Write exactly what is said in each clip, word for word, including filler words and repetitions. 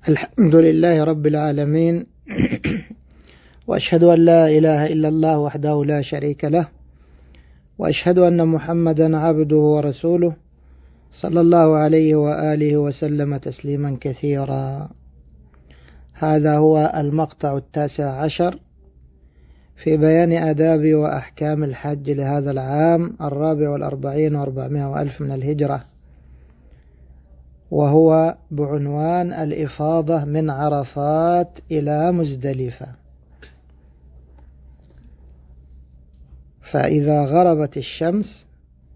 الحمد لله رب العالمين، وأشهد أن لا إله إلا الله وحده لا شريك له، وأشهد أن محمدا عبده ورسوله صلى الله عليه وآله وسلم تسليما كثيرا. هذا هو المقطع التاسع عشر في بيان آداب وأحكام الحج لهذا العام الرابع والأربعين وأربعمائة وألف من الهجرة، وهو بعنوان الإفاضة من عرفات إلى مزدلفة. فإذا غربت الشمس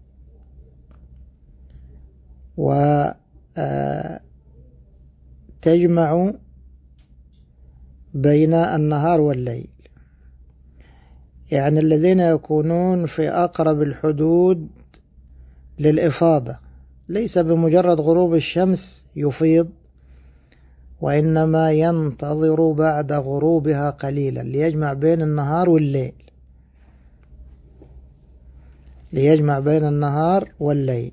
وتجمع بين النهار والليل، يعني الذين يكونون في أقرب الحدود للإفاضة ليس بمجرد غروب الشمس يفيض، وإنما ينتظر بعد غروبها قليلا ليجمع بين النهار والليل ليجمع بين النهار والليل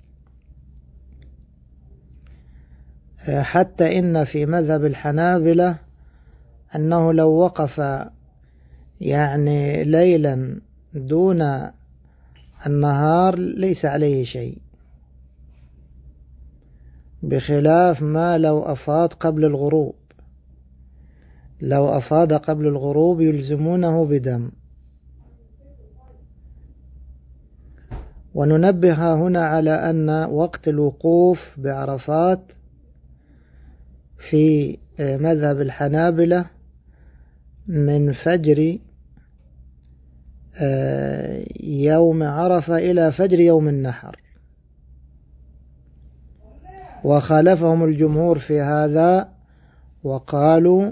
حتى إن في مذهب الحنابلة أنه لو وقف يعني ليلا دون النهار ليس عليه شيء، بخلاف ما لو أفاض قبل الغروب. لو أفاض قبل الغروب يلزمونه بدم. وننبه هنا على أن وقت الوقوف بعرفات في مذهب الحنابلة من فجر يوم عرفة إلى فجر يوم النحر، وخالفهم الجمهور في هذا وقالوا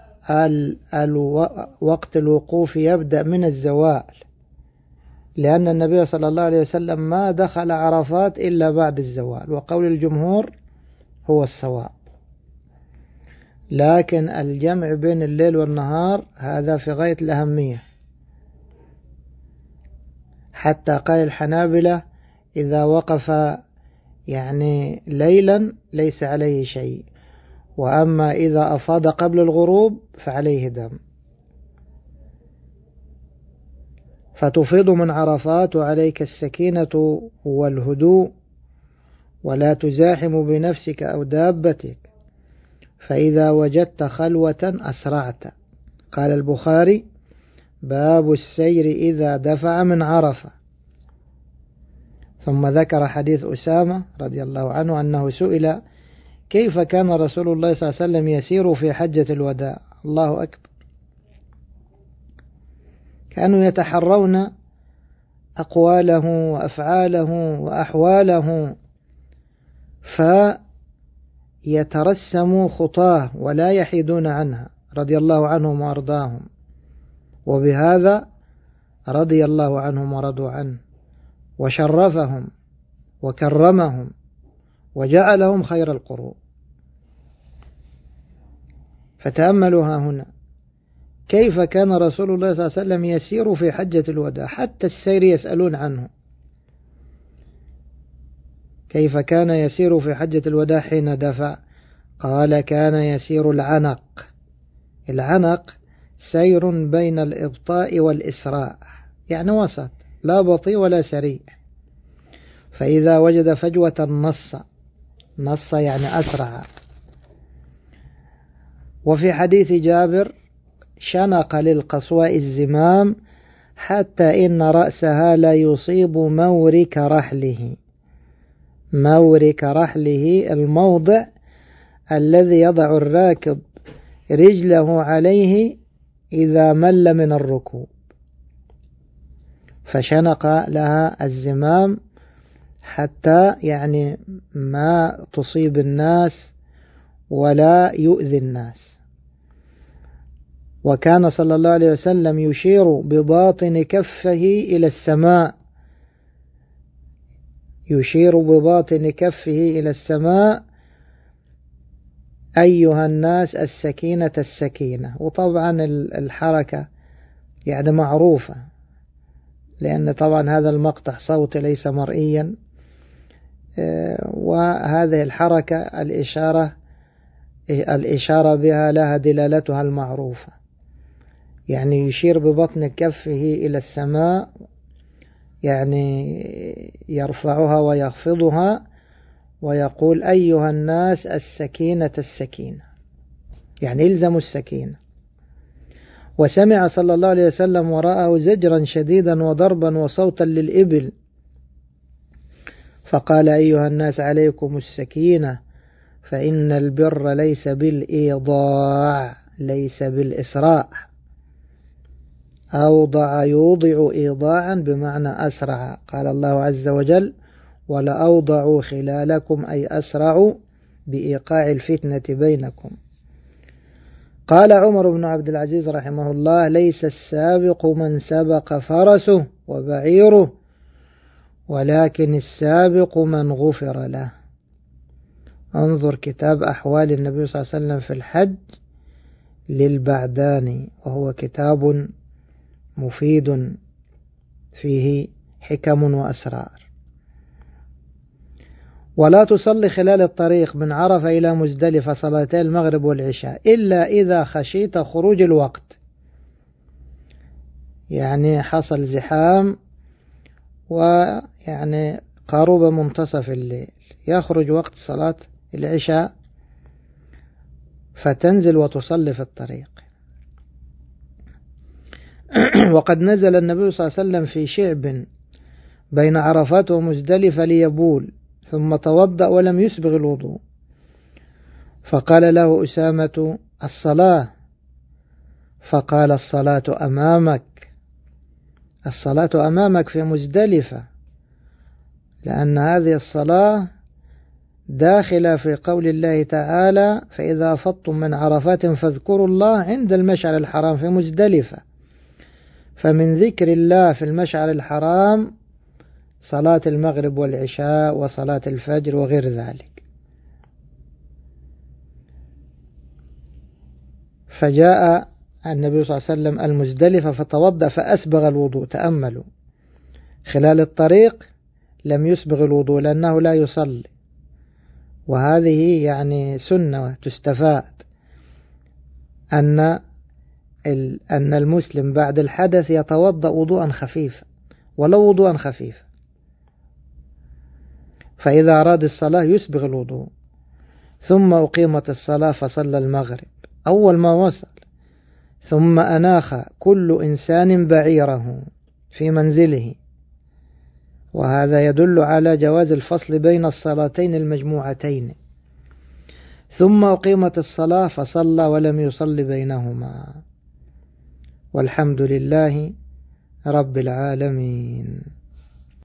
وقت الوقوف يبدأ من الزوال، لأن النبي صلى الله عليه وسلم ما دخل عرفات إلا بعد الزوال، وقول الجمهور هو الصواب. لكن الجمع بين الليل والنهار هذا في غاية الأهمية، حتى قال الحنابلة إذا وقف يعني ليلا ليس عليه شيء، وأما إذا أفاض قبل الغروب فعليه دم. فتفيض من عرفات وعليك السكينة والهدوء، ولا تزاحم بنفسك أو دابتك، فإذا وجدت خلوة أسرعت. قال البخاري: باب السير إذا دفع من عرفة. ثم ذكر حديث أسامة رضي الله عنه أنه سئل كيف كان رسول الله صلى الله عليه وسلم يسير في حجة الوداع. الله أكبر، كانوا يتحرون أقواله وأفعاله وأحواله فيترسموا خطاه ولا يحيدون عنها رضي الله عنهم وأرضاهم، وبهذا رضي الله عنهم ورضوا عنه، وشرفهم وكرمهم وجعلهم خير القرون. فتأملوا هنا كيف كان رسول الله صلى الله عليه وسلم يسير في حجة الوداع، حتى السير يسألون عنه. كيف كان يسير في حجة الوداع حين دفع؟ قال: كان يسير العنق. العنق سير بين الإبطاء والإسراء، يعني وسط، لا بطيء ولا سريع. فإذا وجد فجوة نص نص يعني أسرع. وفي حديث جابر: شنق للقصواء الزمام حتى إن رأسها لا يصيب مورك رحله. مورك رحله الموضع الذي يضع الراكب رجله عليه إذا مل من الركوب، فشنق لها الزمام حتى يعني ما تصيب الناس ولا يؤذي الناس. وكان صلى الله عليه وسلم يشير بباطن كفه إلى السماء يشير بباطن كفه إلى السماء: أيها الناس السكينة السكينة. وطبعا الحركة يعني معروفة، لأن طبعا هذا المقطع صوتي ليس مرئيا، وهذه الحركة الإشارة الإشارة بها لها دلالتها المعروفة، يعني يشير ببطن كفه إلى السماء، يعني يرفعها ويخفضها، ويقول أيها الناس السكينة السكينة، يعني إلزموا السكينة. وسمع صلى الله عليه وسلم وراءه زجرا شديدا وضربا وصوتا للإبل، فقال أيها الناس عليكم السكينة، فإن البر ليس بالإيضاع، ليس بالإسراع. أوضع يوضع إيضاعا بمعنى أسرع. قال الله عز وجل ولأوضعوا خلالكم أي أسرعوا بإيقاع الفتنة بينكم. قال عمر بن عبد العزيز رحمه الله ليس السابق من سبق فرسه وبعيره، ولكن السابق من غفر له. انظر كتاب أحوال النبي صلى الله عليه وسلم في الحج للبعداني، وهو كتاب مفيد فيه حكم وأسرار. ولا تصلي خلال الطريق من عرفة إلى مزدلفة صلاتي المغرب والعشاء إلا إذا خشيت خروج الوقت، يعني حصل زحام ويعني قارب منتصف الليل، يخرج وقت صلاة العشاء فتنزل وتصلي في الطريق. وقد نزل النبي صلى الله عليه وسلم في شعب بين عرفات ومزدلفة ليبول، ثم توضأ ولم يسبغ الوضوء، فقال له أسامة الصلاة، فقال الصلاة أمامك، الصلاة أمامك في مزدلفة، لأن هذه الصلاة داخلة في قول الله تعالى فإذا أفضتم من عرفات فاذكروا الله عند المشعر الحرام في مزدلفة. فمن ذكر الله في المشعر الحرام صلاة المغرب والعشاء وصلاة الفجر وغير ذلك. فجاء النبي صلى الله عليه وسلم المزدلفة فتوضأ فأسبغ الوضوء. تأملوا، خلال الطريق لم يسبغ الوضوء لأنه لا يصلي، وهذه يعني سنة تستفاد، أن أن المسلم بعد الحدث يتوضأ وضوءا خفيفا ولو وضوءا خفيفا، فإذا أراد الصلاة يسبغ الوضوء. ثم أقيمت الصلاة فصلى المغرب أول ما وصل، ثم أناخ كل إنسان بعيره في منزله، وهذا يدل على جواز الفصل بين الصلاتين المجموعتين. ثم أقيمت الصلاة فصلى ولم يصل بينهما، والحمد لله رب العالمين.